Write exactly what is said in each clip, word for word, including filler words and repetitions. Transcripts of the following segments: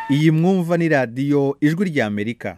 Iyi mwumva ni radiyo ijwi rya Amerika.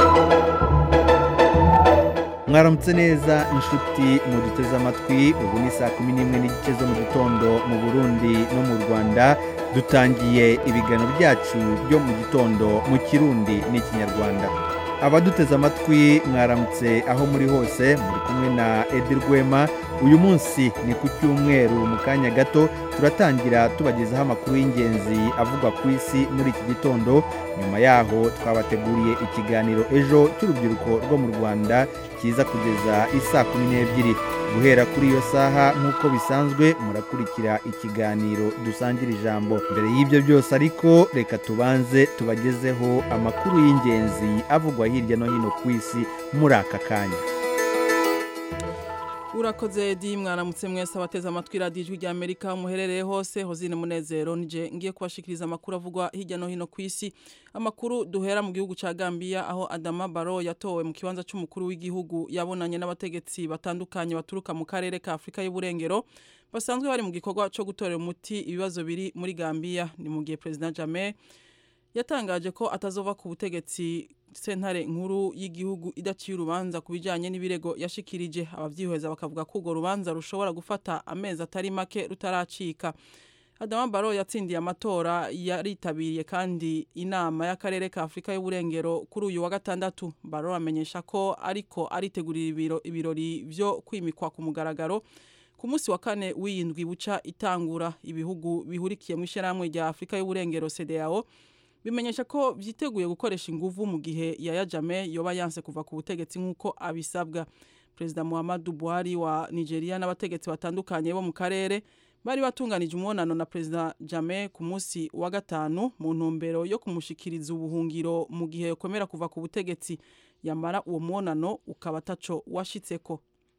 Mwaramutse neza inshuti muduteze amatwi, ubu ni saa kumi n'imwe n'igice zo mu gitondo mu Burundi no mu Rwanda. Dutangiye ibiganiro byacu byo mu gitondo mu Kirundi n'Ikinyarwanda. Abaduteze amatwi mwaramutse aho muri hose, muri kumwe na Edi Rwema. Uyu munsi ni ku cyumweru, mu kanya gato turatangira tubagezaho amakuru y'ingenzi avugwa ku isi muri iki gitondo. Nyuma yaho twabateguriye ikiganiro ejo cy'urubyiruko rwo mu Rwanda kiza kugeza isaa kumi n'ebyiri. Guhera kuri iyo saha nk'uko bisanzwe murakurikira ikiganiro dusangira ijambo. Mbere y'ibyo byose ariko reka tubanze tubagezeho amakuru y'ingenzi avugwa hirya no hino ku isi muri aka kanya. Urakoze di mwaramutse mwese abateze amatwi radiyo ijwi rya Amerika muherereye hose. Hozine Munezero nije ngiye kubashikiriza amakuru avugwa hirya no hino ku isi. Amakuru duhera mu gihugu ca Gambia, aho Adama Barrow yatowe mu kibanza c'umukuru w'igihugu yabonanye n'abategetsi batandukanye baturuka mu karere ka Afrika y'Uburengero basanzwe bari mu gikorwa cyo gutorera umuti ibibazo biri muri Gambia. Ni mu gihe President Jammeh yatangaje ko atazova ku butegetsi sentare nkuru y'igihugu idaciye urubanza kubijanye n'ibirego yashikirije. Abavyihweza bakavuga ko urwo rubanza rushobora gufata amezi atari make rutaracika. Adama Barrow yatsindiye amatora yaritabiriye kandi inama y'akarere ka Afrika y'Uburengero kuri uyu wa gatandatu. Barrow amenyesha ko ariko aritegurira ibiro ibirori vyo kwimikwa ku mugaragaro ku munsi wa kane w'indwi buca itangura. Ibihugu bihurikiye mu ishyirahamwe rya Afrika y'Uburengero C D A O bimenyesha ko vyiteguye gukoresha inguvu mu gihe Yahya Jammeh yoba yanse kuva ku butegetsi nk'uko abisabwa. President Muhammadu Buhari wa Nigeria n'abategetsi batandukanye bo mu karere bari batunganije umunano na President Jammeh ku munsi wa gatanu mu ntumbero yo kumushikiriza ubuhungiro mu gihe yokomera kuva ku butegetsi. Yamara uwo munano ukaba taco washitseko.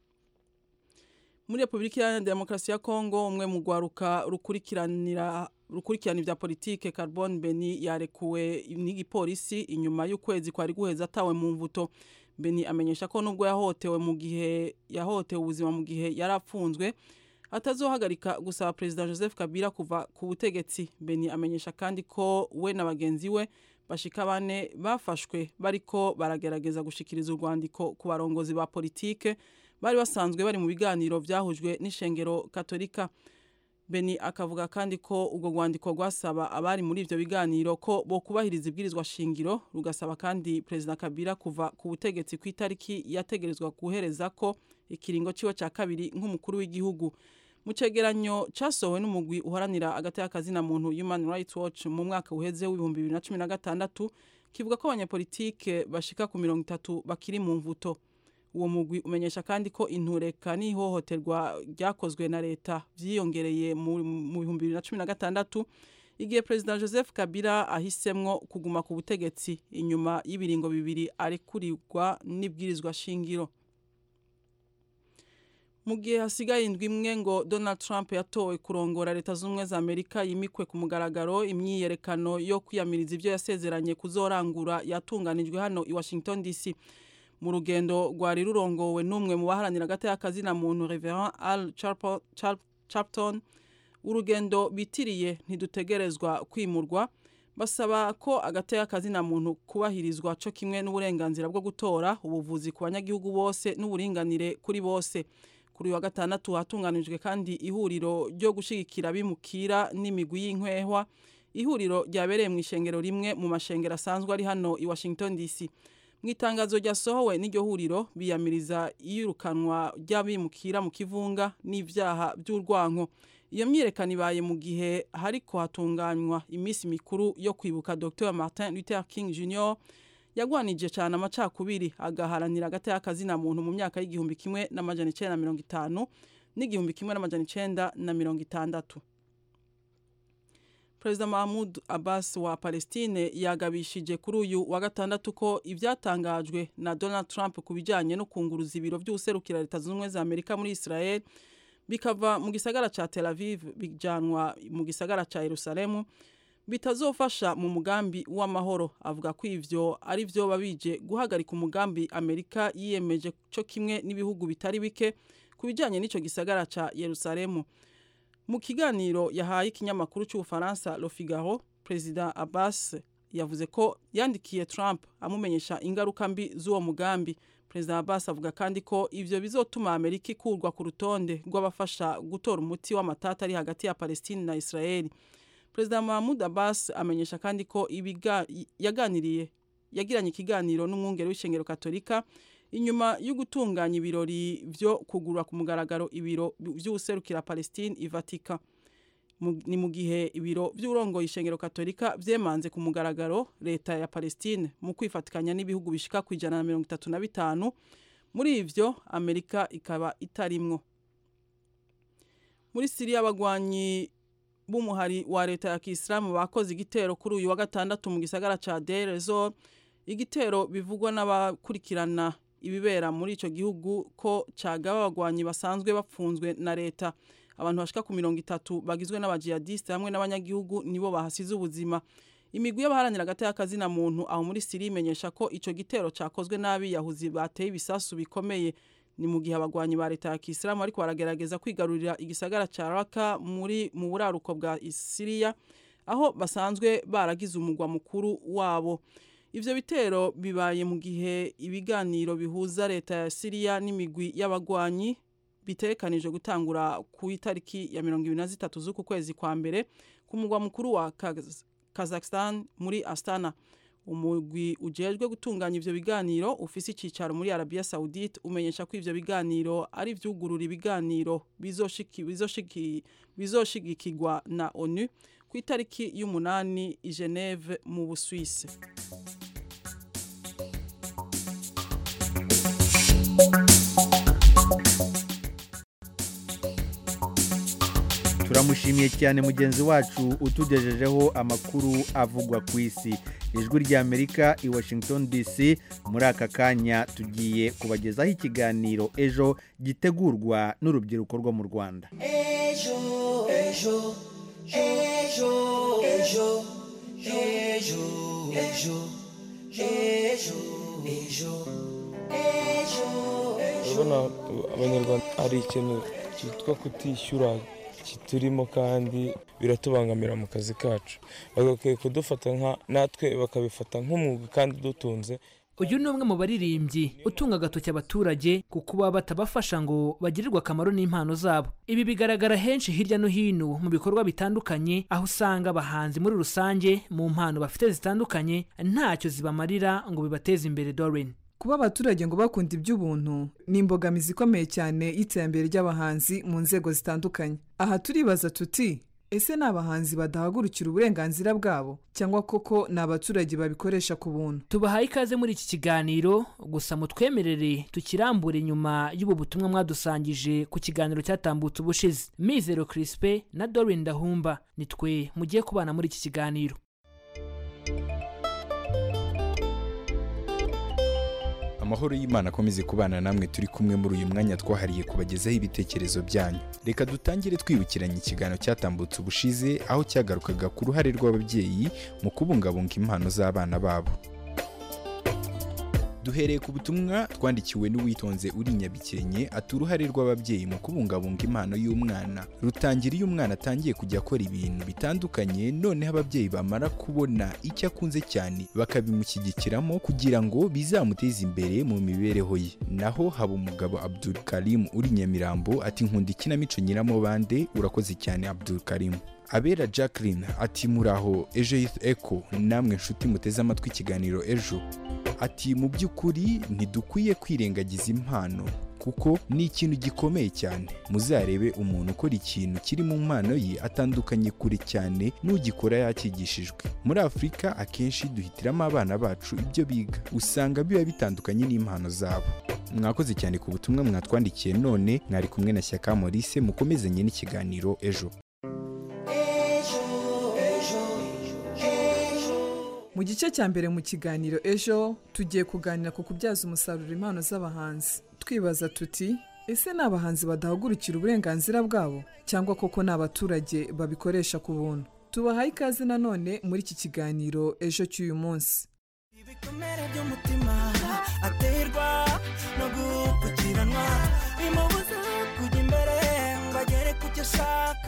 Muri Republika ya Demokarasi ya Kongo, umwe mu gwaruka rukurikiranira rukurikirana ivya politike Carbon Beni yarekuwe n'igipolisi inyuma y'ukwezi kwari guheza atawe mu mvuto. Beni amenyesha ko nubwo yahotewe mu gihe yahotewe ubuzima mu gihe yarapfunzwe atazohagarika gusaba President Joseph Kabila kuva ku butegetsi. Beni amenyesha kandi ko we na bagenzi we bashika bane bafashwe bariko baragerageza gushikiriza urwandiko ku barongozi ba politike bari basanzwe bari mu biganiro vyahujwe n'ishengero Katolika. Beni akavuga kandi ko ubwo rwandiko rwasaba abari muri ivyo biganiro ko bo kubahiriza ibwirizwa shingiro, rugasaba kandi President Kabila kuva ku butegetsi ku itariki yategerezwa guhereza ko ikiringo ciwe ca kabiri nk'umukuru w'igihugu. Mu cegeranyo casohowe n'umugwi uharanira agateka kazina muntu Human Rights Watch mu mwaka uheze w'ibihumbi bibiri na cumi na gatandatu kivuga ko abanyapolitike bashika ku mirongo itatu bakiri mu mvuto. Uwo mugwi umenyesha kandi ko intureka n'ihohoterwa ryakozwe na leta vyiyongereye mu bihumbi bibiri na cumi na gatandatu igihe President Joseph Kabila ahisemwo kuguma ku butegetsi inyuma y'ibiringo bibiri arekurirwa n'ibwirizwa shingiro. Mu gihe hasigaye indwi imwe ngo Donald Trump yatowe kurongora leta z'ubumwe za Amerika yimikwe ku mugaragaro, imyiyerekano yo kwiyamiriza ivyo yasezeranye kuzorangura yatunganijwe hano i Washington D C. Mu rugendo rwari rurongowe n'umwe mu baharanira agateka kazina muntu Reverend Al Sharpton, urugendo bitiriye ntidutegerezwa kwimurwa, basaba ko agateka kazina muntu kubahirizwa co kimwe n'uburenganzira bwo gutora, ubuvuzi ku banyagihugu bose n'uburinganire kuri bose. Kuri wa gatandatu hatunganijwe kandi ihuriro ryo gushigikira bimukira n'imigwi y'inkwehwa, ihuriro ryabereye mu ishengero rimwe mu mashengero asanzwe ari hano i Washington D C. Mwitangazo ryasohowe n'iryo huriro biyamiriza iyirukanwa ry'abimukira mu kivunga n'ivyaha by'urwanko. Iyo myiyerekano ibaye mu gihe hariko hatunganywa imisi mikuru yo kwibuka Docteur Martin Luther King Junior yagwanije cyane amacakubiri agaharanira agateka kazina muntu mu myaka y'igihumbi kimwe n'amajana icenda na mirongo itanu n'igihumbi kimwe n'amajana icenda na mirongo itandatu. President Mahmoud Abbas wa Palestine yagabishije kuri uyu wa gatandatu ko ivyatangajwe na Donald Trump kubijanye no kunguruza ibiro by'userukira leta z'ubumwe za Amerika muri Israel bikava mu gisagara ca Tel Aviv bijanwa mu gisagara ca Yerusalemu bitazofasha mu mugambi w'amahoro. Avuga ko ivyo ari vyo babije guhagarika umugambi Amerika yiyemeje cyo kimwe n'ibihugu bitari bike kubijanye n'ico gisagara ca Yerusalemu. Mu kiganiro yahaye ikinyamakuru cy'Ubufaransa Le Figaro, President Abbas yavuze ko yandikiye Trump amumenyesha ingaruka mbi z'uwo mugambi. Perezida Abbas avuga kandi ko ivyo bizotuma Amerika ikurwa ku rutonde rw'abafasha gutora umuti w'amatata ari hagati ya Palestine na Israel. Perezida Mahmoud Abbas amenyesha kandi ko ibiga yaganiriye yagiranye ikiganiro n'umwungere w'ishengero Katolika inyuma yo gutunganya ibirori vyo kugurura ku mugaragaro ibiro vy'userukira Palestine i Vatican. Ni mu gihe ibiro vy'urongoye ishengero Katolika vyemanze ku mugaragaro leta ya Palestine mu kwifatikanya n'ibihugu bishika ku ijana na mirongo itatu na bitanu, muri ivyo Amerika ikaba itarimwo. Muri Syria abagwanyi b'umuhari wa leta ya Kiislamu bakoze igitero kuri uyu wa gatandatu mu gisagara ca Deir ez-Zor, igitero bivugwa n'abakurikirana ibibera muri ico gihugu ko cagaba abagwanyi basanzwe bapfunzwe na leta. Abantu bashika ku mirongo itatu bagizwe n'abajihadiste hamwe n'abanyagihugu nibo bahasize ubuzima. Imigwi y'abaharanira hagati y'akazi na muntu aho muri Syria imenyesha ko ico gitero cakozwe nabi yahuzi bateye ibisasu bikomeye. Ni mu gihe abagwanyi ba leta ya Kiislamu ariko baragerageza kwigarurira igisagara ca Raqqa muri mu buraruko bwa Syria aho basanzwe baragize umugwa mukuru wabo. Ivyo bitero bibaye mu gihe ibiganiro bihuza leta ya Syria n'imigwi y'abagwanyi bitekanije gutangura ku itariki ya mirongo ibiri na zitatu z'uku kwezi kwa mbere ku mugwa mukuru wa Kazakhstan muri Astana. Umugwi ujejwe gutunganya ivyo biganiro ufise icicaro muri Arabia Saudite umenyesha ko ivyo biganiro ari vyugurura ibiganiro bizoshiki bizoshiki bizoshigikirwa na ONU ku itariki y'umunani i Geneve mu Busuwisi. Turamushimiye cyane mugenzi wacu utugejejeho amakuru avugwa ku isi. Ijwi rya Amerika i Washington D C. Muri aka kanya tugiye kubagezaho ikiganiro ejo gitegurwa n'urubyiruko rwo mu Rwanda. Ejo ejo ejo ejo ejo ejo ejo ejo ejo urabona abanyarwanda ari ikintu cyitwa kutishyura kiturimo kandi biratubangamira mu kazi kacu, bagakwiye kudufata nka natwe bakabifata nk'umwuga kandi dutunze. Uyu ni umwe mu baririmbyi utunga agatoki abaturage kuko baba batabafasha ngo bagirirwe akamaro n'impano zabo. Ibi bigaragara henshi hirya no hino mu bikorwa bitandukanye, aho usanga abahanzi muri rusange mu mpano bafite zitandukanye ntacyo zibamarira ngo bibateze imbere. Doreen: kuba abaturage ngo bakunda iby'ubuntu ni imbogamizi ikomeye cyane y'iterambere ry'abahanzi mu nzego zitandukanye. Aha turibaza tuti, ese ni abahanzi badahagurukira uburenganzira bwabo cyangwa koko ni abaturage babikoresha ku buntu? Tubahaye ikaze muri iki kiganiro, gusa mutwemerere tukirambure nyuma y'ubu butumwa mwadusangije ku kiganiro cyatambutse ubushize. Mizero Crispe na Doreen Ndahumba nitwe mugiye kubana muri iki kiganiro. Amahoro y'Imana akomeze kubana namwe turi kumwe muri uyu mwanya twahariye kubagezaho ibitekerezo byanyu. Reka dutangire twibukiranya ikiganiro cyatambutse ubushize aho cyagarukaga ku ruhare rw'ababyeyi mu kubungabunga impano z'abana babo. Duhereye ku butumwa twandikiwe n'uwitonze uri Nyabikenke, ati uruhare rw'ababyeyi mu kubungabunga impano y'umwana rutangira iyo umwana atangiye kujya akora ibintu bitandukanye, noneho ababyeyi bamara kubona icyo akunze cyane bakabimushyigikiramo kugira ngo bizamuteze imbere mu mibereho ye. Naho haba umugabo Abdul Karim uri Nyamirambo, ati nkunda ikinamico Nyiramubande. Urakoze cyane Abdul Karim. Abera Jacqueline ati muraho Ejo Youth Echo, namwe nshuti muteze amatwi ikiganiro ejo. Ati mu by'ukuri ntidukwiye kwirengagiza impano kuko ni ikintu gikomeye cyane. Muzarebe umuntu ukora ikintu kiri mu mpano ye atandukanye kure cyane n'ugikora yakigishijwe. Muri Afurika akenshi duhitiramo abana bacu ibyo biga, usanga biba bitandukanye n'impano zabo. Mwakoze cyane ku butumwa mwatwandikiye, none mwari kumwe na Shyaka Maurice, mukomezanye n'ikiganiro ejo. Mu gice cya mbere mu kiganiro ejo tugiye kuganira ku kubyaza umusaruro impano z'abahanzi. Twibaza tuti, ese ni abahanzi badahagurukira uburenganzira bwabo cyangwa koko ni abaturage babikoresha ku buntu? Tubahaye ikaze nanone muri iki kiganiro ejo cy'uyu munsi. Ibikomere by'umutima aterwa no gukukiranwa bimubuza kujya imbere ngo agere ku cyo ashaka.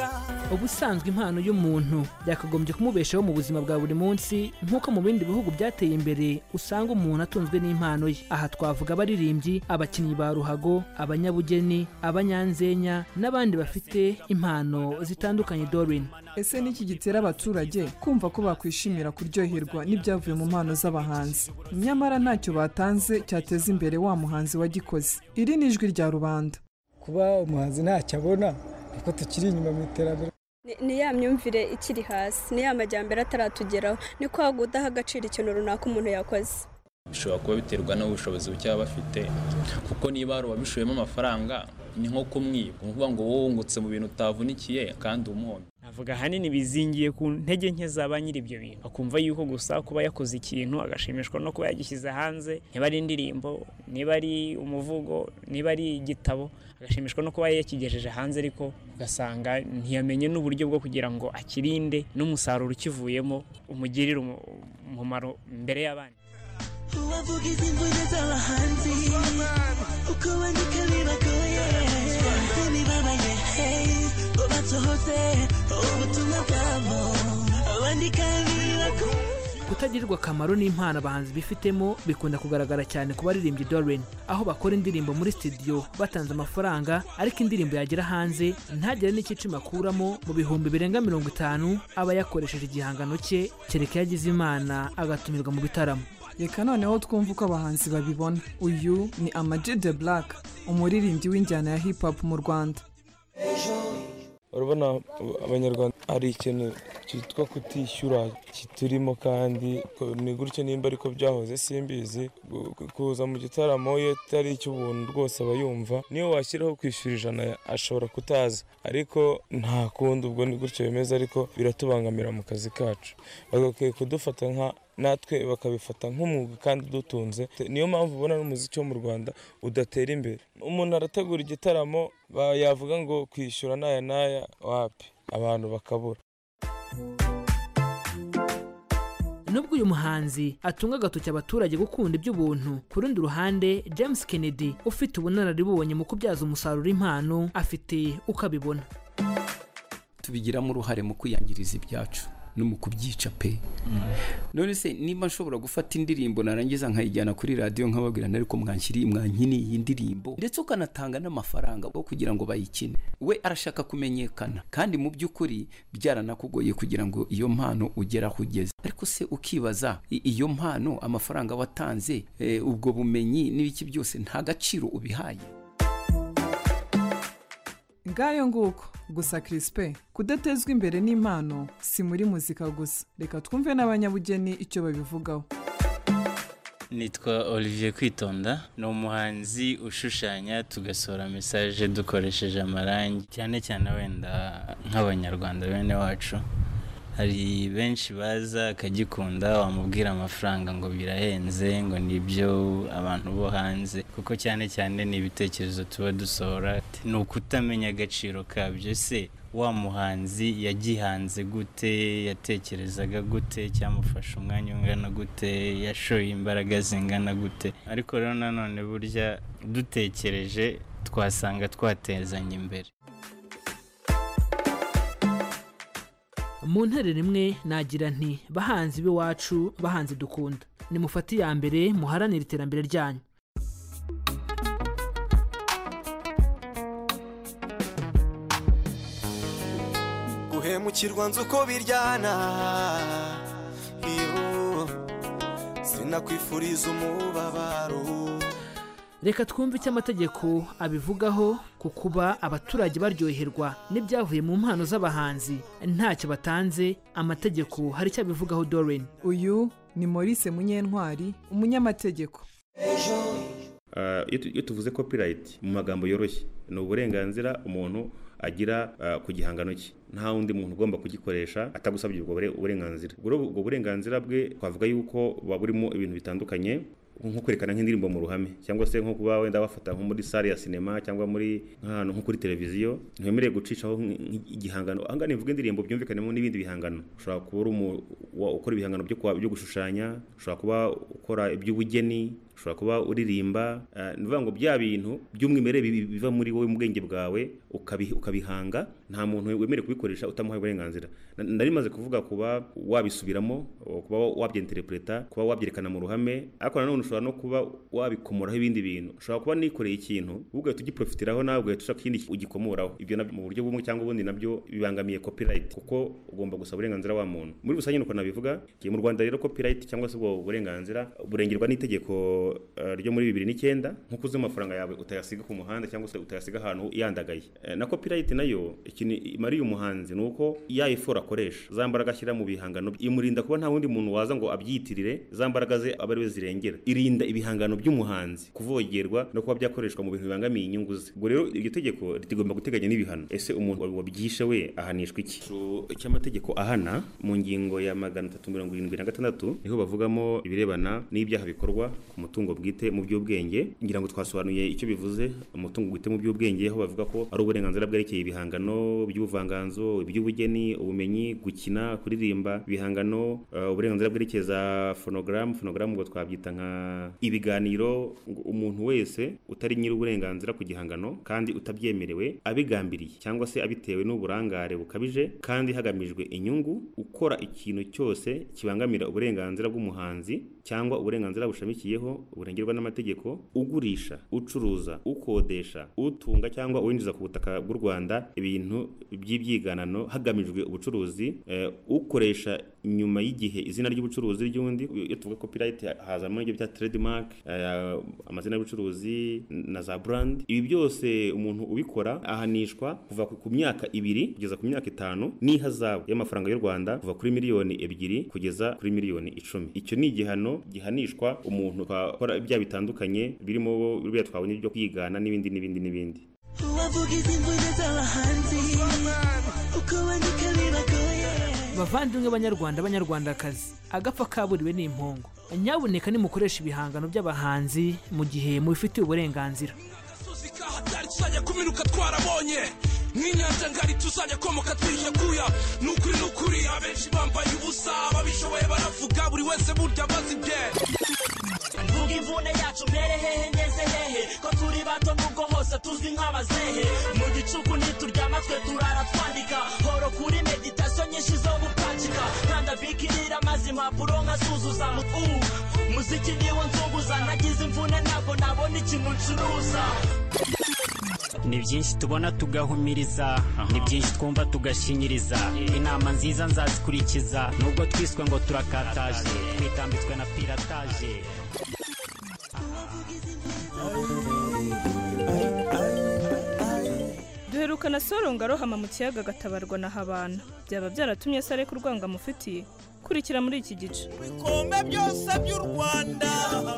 ubusanzwe impano y'umuntu yakagombye kumubeshaho mu buzima bwa buri munsi nk'uko mu bindi bihugu byateye imbere usanga umuntu atunzwe n'impano ye. Aha twavuga abaririmbyi, abakinnyi ba ruhago, abanyabugeni, abanyanzenya n'abandi bafite impano zitandukanye. Doreen, ese niki gitera abaturage kumva ko bakwishimira kuryoherwa n'ibyavuye mu mpano z'abahanzi nyamara ntacyo batanze cyateza imbere wa muhanzi wagikoze? Iri ni ijwi rya rubanda. Kuba umuhanzi ntacyo abona kuko tukiri inyuma mu iterambere, ni ya myumvire ikiri hasi, ni ya majyambere ataratugeraho, ni kwa gudaha agaciro ikintu runaka umuntu yakoze. Bishobora kuba biterwa n'ubushobozi buke baba bafite, kuko niba ari uwabishoyemo amafaranga ni nko kumwiba, ukuvuga ngo wowe wungutse mu bintu utavunikiye kandi umuhondo. Navuga ahanini bizingiye ku ntege nke zaba nyiri ibyo bintu, akumva yuko gusa kuba yakoze ikintu agashimishwa no kuba yagishyize hanze, niba ari indirimbo, niba ari umuvugo, niba ari igitabo, agashimishwa no kuba yakigejeje hanze, ariko ugasanga ntiyamenye n'uburyo bwo kugira ngo akirinde n'umusaruro ukivuyemo umugirire umumaro mbere y'abandi. Uwavugize imvune z'abahanzi uko bandika bibagoye ntibibabaye ngo basohoze ubutumwa bwabo bandika bibagoye. Kutagirirwa akamaro n'impano abahanzi bifitemo bikunda kugaragara cyane ku baririmbyi. Doreen, aho bakora indirimbo muri studio batanze amafaranga ariko indirimbo yagera hanze ntagire n'ikicima akuramo mu bihumbi birenga mirongo itanu aba yakoresheje igihangano cye, kereka yagize imana agatumirwa mu bitaramo. Reka noneho twumva uko abahanzi babibona. Uyu ni Ama G The Black, umuririmbyi w'injyana ya hip hop mu Rwanda. Urabona abanyarwanda ari ikintu cyitwa kutishyura kiturimo, kandi ni gutyo nimba ariko byahoze simbizi. Kuza mu gitaramo ye atari icy'ubuntu rwose aba yumva, niyo washyiraho kwishyura ijana ashobora kutaza, ariko nta kundi, ubwo ni gutyo bimeze, ariko biratubangamira mu kazi kacu. Bagakwiye kudufata nka natwe bakabifata nk'umwuga kandi dutunze. Niyo mpamvu ubona n'umuziki wo mu Rwanda udatera imbere. Umuntu arategura igitaramo yavuga ngo kwishyura naya naya, wapi abantu bakabura. Nubwo uyu muhanzi atunga agatoki abaturage gukunda iby'ubuntu, ku rundi ruhande James Kennedy ufite ubunararibonye mu kubyaza umusaruro impano afite uko abibona. Tubigiramo uruhare mu kwiyangiriza ibyacu no mu kubyica pe. None se niba nshobora gufata indirimbo narangiza nkayijyana kuri radio nkababwira ariko mwankiri mwankini iyi ndirimbo, ndetse ukanatanga n'amafaranga bwo kugira ngo bayikine, we arashaka kumenyekana, kandi mu by'ukuri byaranakugoye kugira ngo iyo mpano ugera kugeza. Ariko se ukibaza iyo mpano amafaranga watanze, e, ubwo bumenyi n'ibiki byose nta gaciro ubihaye. Ngayo nguko gusa Crispin, kudatezwa imbere n'impano si muri muzika gusa. Reka twumve n'abanyabugeni icyo babivugaho. Nitwa Olivier Kwitonda, ni umuhanzi ushushanya tugasohora message dukoresheje amarangi, cyane cyane wenda nk'abanyarwanda bene wacu. Hari benshi baza akagikunda, wamubwira amafaranga ngo birahenze, ngo nibyo abantu bo hanze, kuko cyane cyane ni ibitekerezo tuba dusohora, ni ukutamenya agaciro kabyo. Se wa muhanzi yagihanze gute, yatekerezaga gute, cyamufasha umwanya ungana gute, yashoye imbaraga zingana gute. Ariko rero nanone burya dutekereje twasanga twatezanye imbere. Mu ntere rimwe nagira nti bahanzi b'iwacu, bahanzi dukunda, nimufate iya mbere muharanire iterambere ryanyu. Guhemukirwa nzi uko biryana, iyo sinakwifuriza umubabaro. Reka twumve icyo amategeko abivugaho ku kuba abaturage baryoherwa n'ibyavuye mu mpano z'abahanzi ntacyo batanze. Amategeko hari icyo abivugaho. Doreen, uyu ni Maurice Munyentwari, umunyamategeko. Iyo tuvuze copyright mu magambo yoroshye, ni uburenganzira umuntu agira ku gihangano cye, nta wundi muntu ugomba kugikoresha atagusabye ubwo burenganzira. Ubwo burenganzira bwe twavuga yuko buba burimo ibintu bitandukanye, nko kwerekana nk'indirimbo mu ruhame, cyangwa se nko kuba wenda bafata nko muri salle ya cinema cyangwa muri nk'ahantu nko kuri televiziyo, ntiwemereye gucishaho igihangano. Ahanga nivuga indirimbo byumvikanemo n'ibindi bihangano. Ushobora kuba ukora ibihangano byo gushushanya, ushobora kuba ukora iby'ubugeni, ushobora kuba uririmba. Nivuga ngo bya bintu by'umwimerere biva muri wowe mu bwenge bwawe ukabihanga nta muntu wemerewe kubikoresha utamuhaye uburenganzira. Nari maze kuvuga kuba wabisubiramo, kuba wabyenterpreta, kuba wabyerekana mu ruhame, ariko nanone ushobora no kuba wabikomoraho ibindi bintu. Ushobora kuba nikoreye ikintu ubwo tugiprofitiraho nawe ubwo tushaka kindi ugikomoraho. Ibyo mu buryo bumwe cyangwa ubundi nabyo bibangamiye copyright kuko ugomba gusaba uburenganzira wa muntu. Muri busanye nuko nabivuga, mu Rwanda rero copyright cyangwa se ubwo burenganzira burengerwa n'itegeko uh, ryo muri bibiri n'icyenda nko kuzi amafaranga yawe utayasiga ku muhanda cyangwa se utayasiga ahantu yandagaye. Uh, na copyright nayo ikintu imariye umuhanzi nuko yayifora akoresha zambaraga ashyira mu bihangano imurinda kuba nta wundi muntu waza ngo abyitirire zambaraga ze abari zirengera. Irinda ibihangano by'umuhanzi kuvogerwa no kuba byakoreshwa mu bintu bibangamiye inyungu ze. Ubwo rero iryo tegeko ritigomba guteganya n'ibihano. Ese umuntu wabyishe we ahanishwa iki? Cy'amategeko ahana mu ngingo ya magana atatu mirongo irindwi na gatandatu niho bavugamo ibirebana n'ibyaha bikorwa ku mutungo bwite mu by'ubwenge. Ngira ngo twasobanuye icyo bivuze umutungo bwite mu by'ubwenge, aho bavuga ko ari uburenganzira bwerekeye ibihangano by'ubuvanganzo, iby'ubugeni, ubumenyi, gukina, kuririmba, ibihangano, uh, uburenganzira bwerekeza phonogram phonogram ngo twabyita nka ibiganiro. Umuntu wese utari nyiri uburenganzira ku gihangano kandi utabyemerewe abigambiriye cyangwa se abitewe n'uburangare bukabije kandi hagamijwe inyungu, ukora ikintu cyose kibangamira uburenganzira bw'umuhanzi cyangwa uburenganzira bushamikiyeho uburengerwa n'amategeko, ugurisha, ucuruza, ukodesha, utunga cyangwa uwinjiza ku butaka bw'u Rwanda ibintu by'ibyiganano hagamijwe ubucuruzi, uh, ukoresha nyuma y'igihe izina ry'ubucuruzi ry'undi. Iyo tuvuga copyright hazamo ibyo bya trademark, uh, amazina y'ubucuruzi na za brand. Ibi byose umuntu ubikora ahanishwa kuva ku myaka ibiri kugeza ku myaka itanu n'ihazabu y'amafaranga y'u Rwanda kuva kuri miliyoni ebyiri kugeza kuri miliyoni icumi. Icyo ni igihano gihanishwa umuntu akora ibyaha bitandukanye birimo bya twabonye ibyo kwigana n'ibindi n'ibindi n'ibindi. Bavandimwe banyarwanda banyarwandakazi, agapfa kaburiwe n'impongo. Nyabuneka nimukoresha ibihangano by'abahanzi mu gihe mubifitiye uburenganzira. Tuzajya kuminuka twarabonye nk'inyanja ngari, tuzajya komoka twiheguya. Nukuri nukuri abenshi bambaye ubusa, babishoboye baravuga buri wese burya bazi bye. Mvuga imvune yacu mbere hehe ngeze hehe, ko turi bato nubwo hose tuzi nk'abazehe. Mu gicuku ntituryama twe turara twandika, horo kuri meditation nyinshi zo gupakika. Kanda bikirira maze impapuro nkasuzuza. Muziki niwo nzunguza, nagize imvune ntabwo nabona ikintu ncuruza. Ni byinshi tubona tugahumiriza, ni byinshi twumva tugashinyiriza. Inama nziza nzazikurikiza, nubwo twiswe ngo turakataje, twitambitswe na pirataje. Duherukana Soronga rohama mu kiyaga gatabarwa na Habana. Byaba byaratumye sare ku rwanga mufitiye. Kurikira muri iki gice. Bikombe byose by'u Rwanda.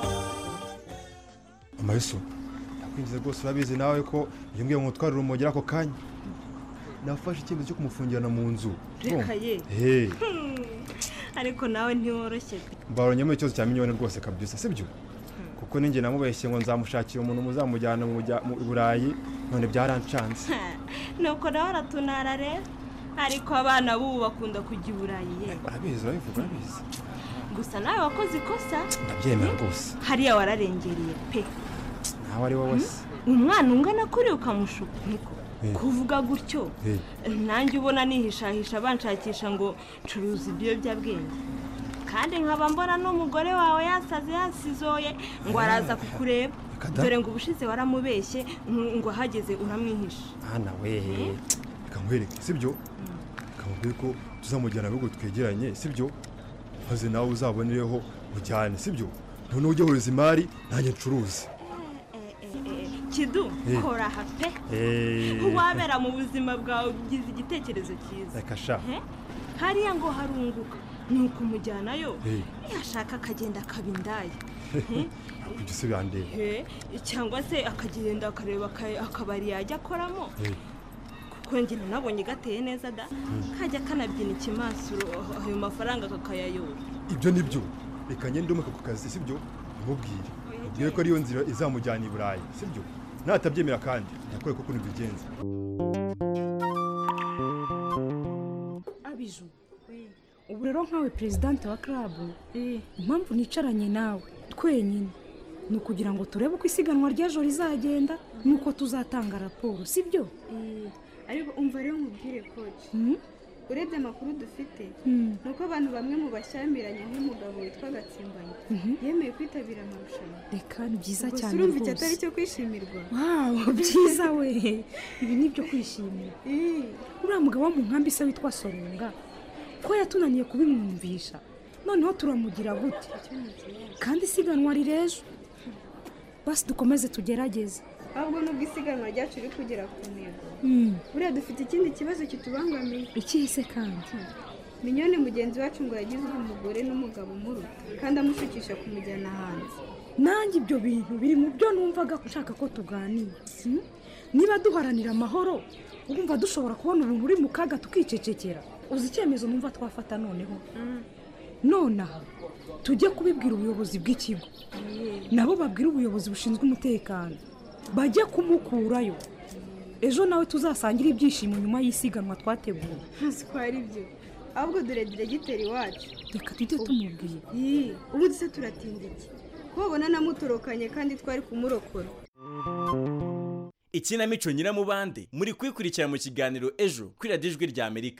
Amayeso kwinjiza rwose urabizi nawe ko iyo ngiye mu twari rumogera ako kanya nafashe icyemezo cyo kumufungirana mu nzu. Reka ye. Hey. Ariko nawe ntiworoshye. Mbaronye mu cyozo cya minyone rwose kabisa, sibyo? Kuko ninjye namubeshye ngo nzamushakira umuntu muzamujyana mu Burayi, none byarancanze. Nuko nawe aratunara rero. Ariko abana bubu bakunda kujya i Burayi ye. Urabizi urabivuga urabizi. Gusa nawe wakoze ikosa. Ndabyemera rwose. Hariya wararengereye pe. Nawe ari wowe se. Umwana ungana kuri ukamushuka niko. Kuvuga gutyo. Nanjye ubona nihishahisha banshakisha ngo curuza ibiyobyabwenge. Kandi nkaba mbona n'umugore wawe yasaze yasizoye ngo araza kukureba. Dore ngo ubushize waramubeshye ngo hageze uramwihisha. Ana we. Kamwereke sibyo? Kamubwire ko tuzamujyana bigo twegeranye sibyo? Maze nawe uzabonereho ujyane sibyo? None ujye huriza imari nanjye ncuruze. Kidu kora hape. Wabera mu buzima bwawe ugize igitekerezo cyiza. Akasha. Hariya ngo harunguka. Nuko umujyanayo yashaka akagenda akabindaye. Ibyo se byandeye. Cyangwa se akagenda akareba akabari yajya akoramo. Kuko njye nabonye gateye neza da. Kajya kanabyina ikimasuro ayo mafaranga kakayayora. Ibyo nibyo. Reka ngende umuka ku kazi sibyo? Mubwire. Ubwire ko ariyo nzira izamujyana i Burayi sibyo? Natabyemera kandi nakore ko kuno bigenza. Abiju. Ubu rero nkawe president wa club, impamvu nicaranye nawe twenyine ni ukugira ngo turebe uko isiganwa ry'ejo rizagenda nuko tuzatanga raporo sibyo ariko umva rero nkubwire koci urebye amakuru dufite ni uko abantu bamwe mu bashyamiranye nk'umugabo witwa Gatsimbanye yemeye kwitabira amarushanwa reka ni byiza cyane rwose urumva icyo atari cyo kwishimirwa wawu byiza we ibi ni ibyo kwishimira uriya mugabo wo mu nkambi se witwa Soronga ko yatunaniye kubimwumvisha noneho turamugira gute kandi isiganwa rirejo basi dukomeze tugerageze ahubwo nubwo isiganwa ryacu riri kugera ku ntego buriya dufite ikindi kibazo kitubangamiye ikihe se kandi Minyone mugenzi wacu ngo yagizwe umugore n'umugabo muruta kandi amushukisha kumujyana hanze nanjye ibyo bintu biri mu byo numvaga ushaka ko tuganira niba duharanira amahoro urumva dushobora kubona umuntu uri mu kaga tukicecekera uzi icyemezo numva twafata noneho nonaha tujye kubibwira ubuyobozi bw'ikigo nabo babwira ubuyobozi bushinzwe umutekano bajye kumukurayo ejo nawe tuzasangira ibyishimo nyuma y'isiganwa twateguye ntazi ko ari byo ahubwo dore diregiteri wacu reka tujye tumubwiye ubu duse turatinda iki kubabona namutorokanye kandi twari kumurokora ikinamico nyiramubande muri kwikurikira mu kiganiro ejo kuri radiyo ijwi rya amerika.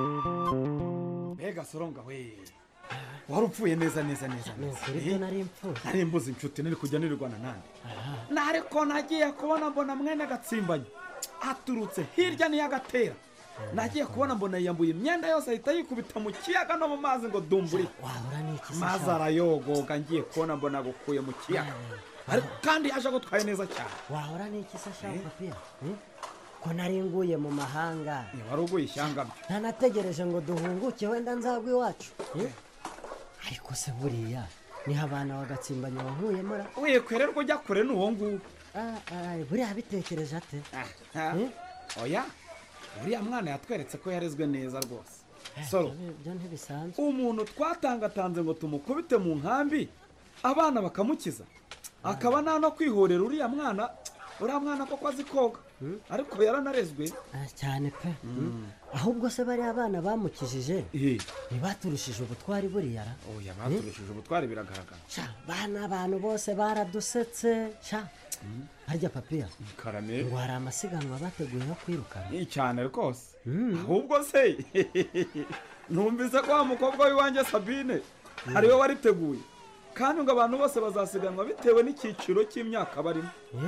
mbega Soronga we wari upfuye neza neza neza neza nari mpfuye nari mbuze inshuti nari kujya nirwana nande nariko nagiye kubona mbona mwene Gatsimbanye aturutse hirya niyagatera nagiye kubona mbona yambuye imyenda yose ahita yikubita mu kiyaga no mu mazi ngo dumburi wahora n'iki se mazi arayogoga ngiye kubona mbona gukuye mu kiyaga ariko kandi yaje gutwaye neza cyane wahora n'iki se shaka pia ko nari nguye mu mahanga wari uguye ishyanga byo ntanategereje ngo duhunguke wenda nzagwa iwacu ariko se buriya niho abana bagatsimbanye wankuyemo ra wikwererwa ujya kure n'uwo nguwo buriya bitekereje ate oya uriya mwana yatweretse ko yarezwe neza rwose soro byo ntibisanzwe umuntu twatangatanze ngo tumukubite mu nkambi abana bakamukiza akaba nta no kwihorera uriya mwana uriya mwana koko azi koga ariko yaranarezwe cyane pe ahubwo se bari abana bamukijije ntibaturushije ubutwari buriya ra oya baturushije ubutwari biragaragara bana abantu bose baradusetse sha harya papiya karame ngo hari amasiganwa bateguye yo kwirukana cyane rwose ahubwo se numvise ko wa mukobwa w'iwanjye Sabine ariwe wariteguye kandi ngo abantu bose bazasiganwa bitewe n'icyiciro cy'imyaka barimo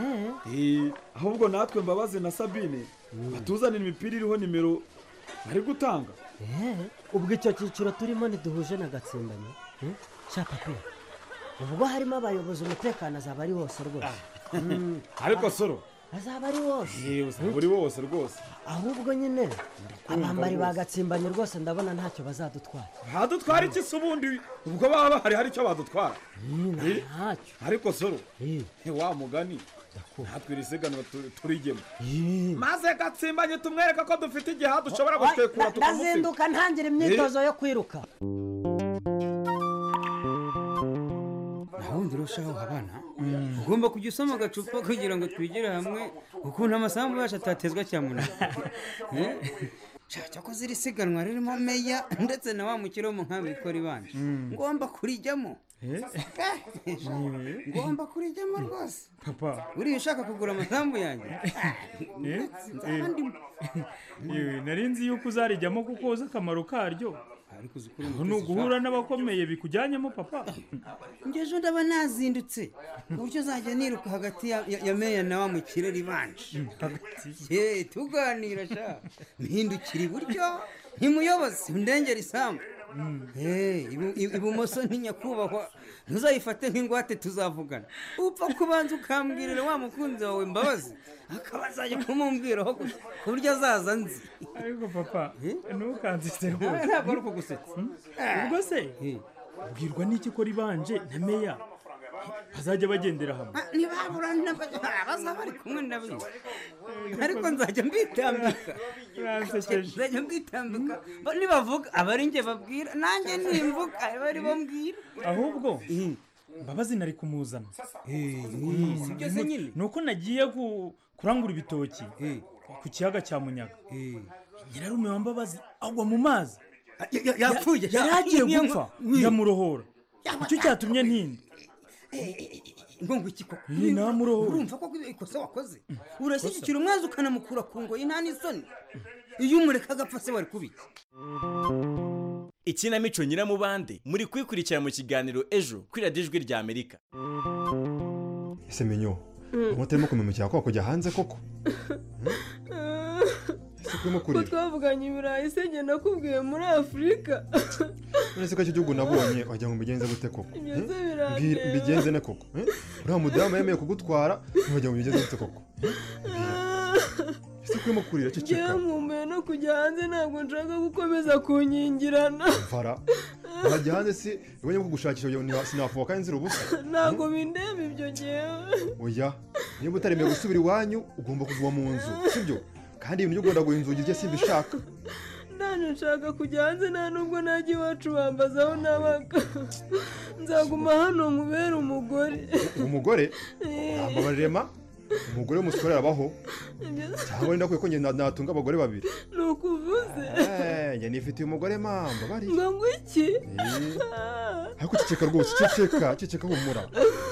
ahubwo natwe Mbabazi na Sabine batuzanira imipira iriho nimero bari gutanga ubwo icyo cyiciro turimo ntiduhuje na Gatsimbanye sha papiya ubwo harimo abayobozi umutekano azaba ari wose rwose ariko soro azaba ari wose uzaba uri wose rwose ahubwo nyine abambari ba Gatsimbanye rwose ndabona ntacyo bazadutwara badutwara iki se ubundi ubwo baba bahari hari icyo badutwara ntacyo ariko soro wa mugani natwe iri siganwa turigemo maze Gatsimbanye tumwereka ko dufite igihe dushobora gutekura tukamusiga ndazinduka ntangira imyitozo yo kwiruka ubundi urushaho abana ugomba kujya usoma agacupa kugira ngo twigire hamwe ukuntu amasambu yacu atatezwa cyamunara cyakoze iri siganwa ririmo meya ndetse na wa mukiro wo mu nkambi ikora ibanje ngomba kurijyamo ngomba kurijyamo rwose papa uriya ushaka kugura amasambu yanjye nari nzi yuko uzarijyamo kuko uzi akamaro karyo ni uguhura n'abakomeye bikujyanyemo papa ngejo ndaba nazindutse uburyo uzajya niruka hagati ya meya na wa mukirere ibanje tuganira sha mpindukira iburyo ntimuyobozi ndengera isambu ibumoso ni nyakubahwa ntuzayifate nk'ingwate tuzavugana upfa kubanza ukambwirira wa mukunzi wawe Mbabazi akaba azajya kumumbwiraho gusa ku buryo azaza nzi ariko papa ntukanzise rwose ntabwo ari ukugusetsa ubwo se ubwirwa n'iki ko ribanje na meya bazajya bagendera hamwe ntibabura bazaba bari kumwe ndabizi ariko nzajya mbitambika nzajya mbitambika nibavuga aba ari njye babwira nanjye nimvuga aba ari bo mbwira ahubwo Mbabazi nari kumuzana sibyo se nyine nuko nagiye kurangura ibitoki ku kiyaga cya Munyaga nyirarume wa Mbabazi agwa mu mazi yapfuye yari agiye gupfa ndamurohora icyo cyatumye ntinda ngo ngo iki koko iyi namuro urumva ko ikosa wakoze urashyigikira umwanzi ukanamukura ku ngoyi nta n'isoni iyo umureka agapfa se wari kubiki. Ikinamico Nyiramubande muri kwikurikira mu kiganiro Ejo kuri radiyo Ijwi rya Amerika. Ese menyo umutarimo kumemukira ko kujya hanze koko ko twavuganye ibirayi se njye nakubwiye muri Afurika. uretse ko icyo gihugu nabonye wajya ngo mbigenze gute koko mbigenze ne koko uriya mudamu yemeye kugutwara wajya ngo mbigenze gute koko ese kurimo kurira ceceka njye nkumbuye no kujya hanze ntabwo nshaka gukomeza kunyingirana vara wajya hanze si ubonye ko gushakisha sinafuka kandi nzira ubusa ntabwo bindeba ibyo ngewe oya niba utaremeye gusubira iwanyu ugomba kuguma mu nzu sibyo kandi ibintu byo Rwanda guha inzugi rye simbishaka. Nanje nshaka kujya hanze nta nubwo najya iwacu bambaza aho nabaga. Nzaguma hano nkubera umugore. Umugore? Ambabarema umugore w'umusore arabaho. Cyangwa ndakwiye ko njye natunga abagore babiri. Nukuvuze. Eh, njye nifitiye umugore mamba bari. Ngo ngwiki? Ariko ceceka rwose ceceka ceceka humura.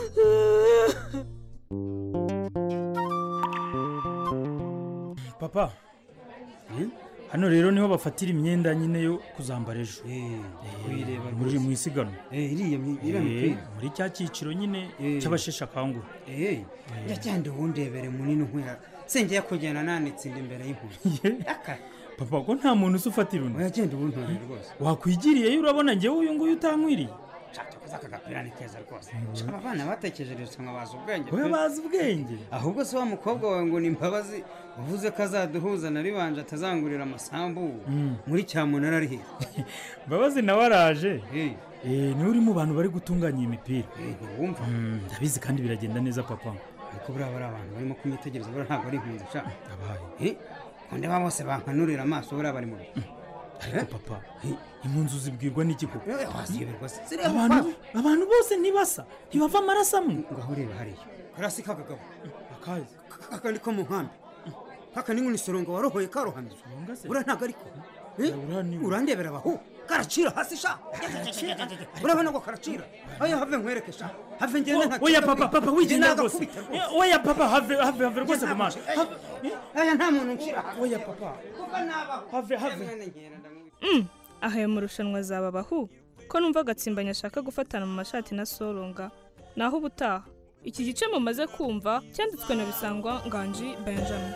Papa hano rero niho bafatira imyenda nyine yo kuzambara ejo muri mu isiganwa muri cya cyiciro nyine cy'abasheshe akanguhe ndacyandi wundebere munini nkwera senge yakugenda nanitsinda imbere y'inkuru. Papa ko nta muntu usufatira undi yagenda ubuntu rwose wakwigiriye urabona njyewe uyu nguyu utankwiriye aka gapira ni keza rwose. Aba bana batekereje usanga bazi ubwenge. Oya bazi ubwenge. Ahubwo se wa mukobwa wawe ngo ni Mbabazi uvuze ko azaduhuza na Ribanje atazangurira amasambu muri cyamunara ari he. Mbabazi nawe araje. Eh ni uri mu bantu bari gutunganya imipira. Wumva ndabizi kandi biragenda neza papa. Ariko buriya bari abantu barimo kumitegereza buriya ntabwo ari impunzi sha. Eh konde ba bose bankanurira amaso buriya bari mu ariko papa impunzi zibwirwa n'iki koko abantu abantu bose ntibasa ntibava amaraso amwe ngaho reba hariya karasi kagagabo akazi akandi ko mu nkambi kaka ni nk'unisorongo warohoye karohamye buriya ntabwo ariko urandebera abahu karacira hasi sha urabona ko karacira ayo have nkwereke sha have ngende nka oya papa papa wigenda rwose oya papa have have have rwose kumana aya nta muntu nshira oya papa have have mm ahaye mu rushanwa zababahu ko numva gatsimbanya ashaka gufatana mu mashati na soronga naho ubutaha iki gice mumaze kumva cyanditswe na Bisangwa Nganji Benjamin.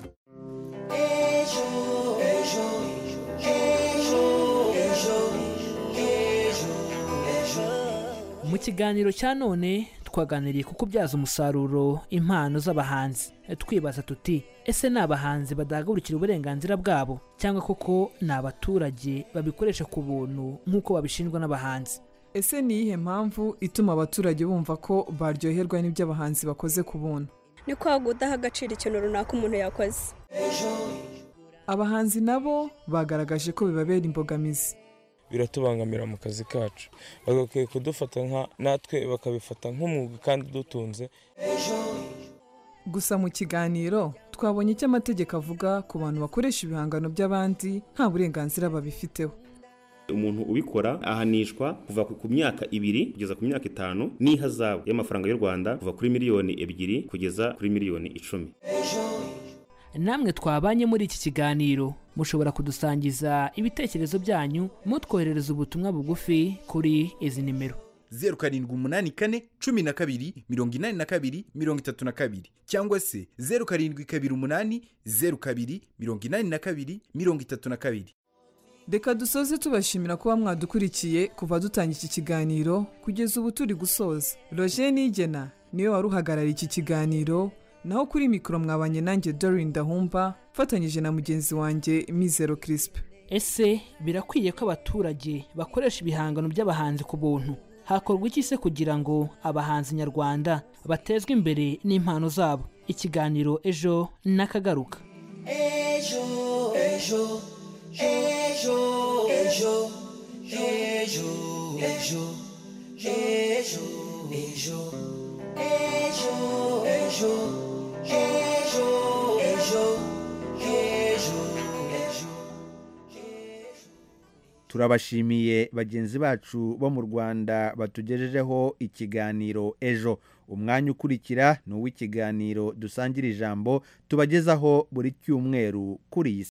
Ejo ejo ejo mu kiganiro cya none twaganiriye ku kubyaza umusaruro impano z'abahanzi twibaza tuti ese ni abahanzi badahagurukira uburenganzira bwabo cyangwa koko ni abaturage babikoresha ku buntu nk'uko babishinjwa n'abahanzi. Ese ni iyihe mpamvu ituma abaturage bumva ko baryoherwa n'ibyo abahanzi bakoze ku buntu? Ni kwa gudaha agaciro ikintu runaka umuntu yakoze. Abahanzi nabo bagaragaje ko bibabera imbogamizi. Biratubangamira mu kazi kacu bagakwiye kudufata nka natwe bakabifata nk'umwuga kandi dutunze. Gusa mu kiganiro twabonye icyo amategeko avuga ku bantu bakoresha ibihangano by'abandi nta burenganzira babifiteho. Umuntu ubikora ahanishwa kuva ku myaka ibiri kugeza ku myaka itanu n'ihazabu y'amafaranga y'u Rwanda kuva kuri miliyoni ebyiri kugeza kuri miliyoni icumi. Namwe twabanye muri iki kiganiro mushobora kudusangiza ibitekerezo byanyu mutwoherereza ubutumwa bugufi kuri izi nimero zeru karindwi umunani kane cumi na kabiri mirongo inani na kabiri mirongo itatu na kabiri cyangwa se zeru karindwi kabiri umunani zeru kabiri mirongo inani na kabiri mirongo itatu na kabiri. Reka dusoze tubashimira kuba mwadukurikiye kuva dutangira iki kiganiro kugeza ubu turi gusoza. Roger Nigena niwe waruhagarariye iki kiganiro, naho kuri mikoro mwabanye nanjye Doreen Dahumba mfatanyije na mugenzi wanjye Mizero Crispe. Ese birakwiye ko abaturage bakoresha ibihangano by'abahanzi ku buntu? Hakorwa iki se kugira ngo abahanzi nyarwanda batezwe imbere n'impano zabo? Ikiganiro ejo nakagaruka. Ejo ejo ejo ejo ejo ejo ejo ejo ejo ejo ejo ejo ejo ejo turabashimiye bagenzi bacu bo mu Rwanda batugejejeho ikiganiro ejo. Umwanya ukurikira ni uw'ikiganiro dusangira ijambo tubagezaho buri cyumweru kuri iyi